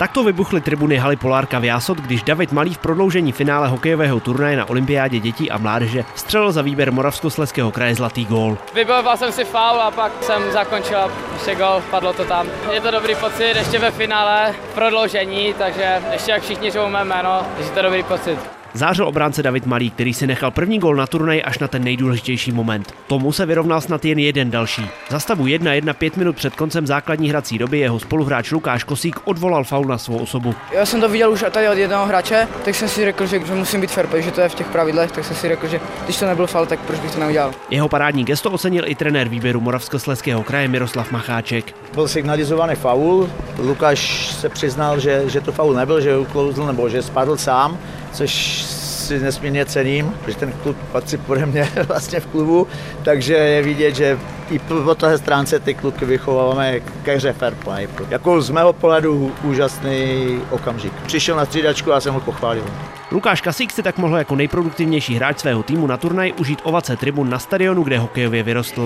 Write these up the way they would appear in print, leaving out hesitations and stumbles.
Takto vybuchly tribuny haly Polárka v Jásot, když David Malý v prodloužení finále hokejového turnaje na olympiádě dětí a mládeže vstřelil za výběr Moravskoslezského kraje zlatý gól. Vybojoval jsem si faul a pak jsem zakončil ještě gól, padlo to tam. Je to dobrý pocit, ještě ve finále prodloužení, takže ještě jak všichni řvou mé jméno, takže to dobrý pocit. Zářil obránce David Malý, který si nechal první gól na turnaji až na ten nejdůležitější moment. Tomu se vyrovnal snad jen jeden další. Za stavu 1:1 5 minut před koncem základní hrací doby jeho spoluhráč Lukáš Kosík odvolal faul na svou osobu. Já jsem to viděl už tady od jednoho hráče, tak jsem si řekl, že musím být fair play, že to je v těch pravidlech, tak jsem si řekl, že když to nebyl faul, tak proč bych to neudělal. Jeho parádní gesto ocenil i trenér výběru Moravskoslezského kraje Miroslav Macháček. Byl signalizovaný faul, Lukáš se přiznal, že to faul nebyl, že uklouzl nebo že spadl sám, což si nesmírně cením, že ten klub patří pode mě vlastně v klubu, takže je vidět, že i po téhle stránce ty kluky vychováváme ke hře fair play. Jako z mého pohledu úžasný okamžik. Přišel na střídačku a jsem ho pochválil. Lukáš Kasík si tak mohl jako nejproduktivnější hráč svého týmu na turnaj užít ovace tribun na stadionu, kde hokejově vyrostl.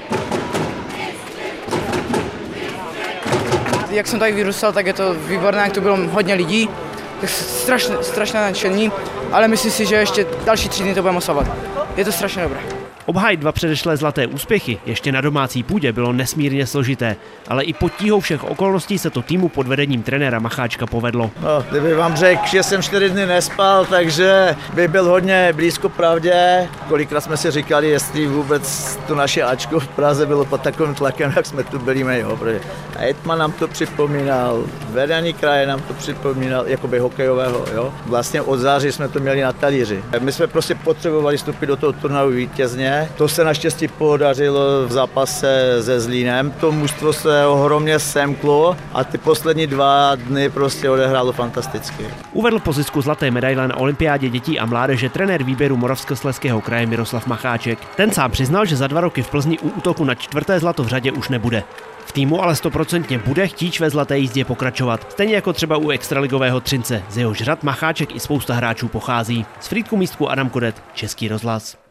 Jak jsem tady vyrůstal, tak je to výborné, jak tu bylo hodně lidí, strašně nadšení, ale myslím si, že ještě další 3 dny to budeme oslavovat. Je to strašně dobré. Obhájit 2 předešlé zlaté úspěchy ještě na domácí půdě bylo nesmírně složité, ale i pod tíhou všech okolností se to týmu pod vedením trenéra Macháčka povedlo. No, kdyby vám řekl, že jsem 4 dny nespal, takže by byl hodně blízko pravdě. Kolikrát jsme si říkali, jestli vůbec to naše Ačko v Praze bylo pod takovým tlakem, jak jsme tu byli my. Protože hejtman nám to připomínal, vedení kraje nám to připomínal, jakoby hokejového. Jo? Vlastně od září jsme to měli na talíři. My jsme prostě potřebovali vstoupit do toho turnaje vítězně. To se naštěstí podařilo v zápase se Zlínem. To mužstvo se ohromně semklo a ty poslední 2 dny prostě odehrálo fantasticky. Uvedl po zisku zlaté medaile na olympiádě dětí a mládeže trenér výběru Moravskoslezského kraje Miroslav Macháček. Ten sám přiznal, že za 2 roky v Plzni u útoku na 4. zlato v řadě už nebude. V týmu ale 100% bude chtít ve zlaté jízdě pokračovat, stejně jako třeba u extraligového Třince, z jehož řad Macháček i spousta hráčů pochází. Z Frýdku Místku Adam Kodet, Český rozhlas.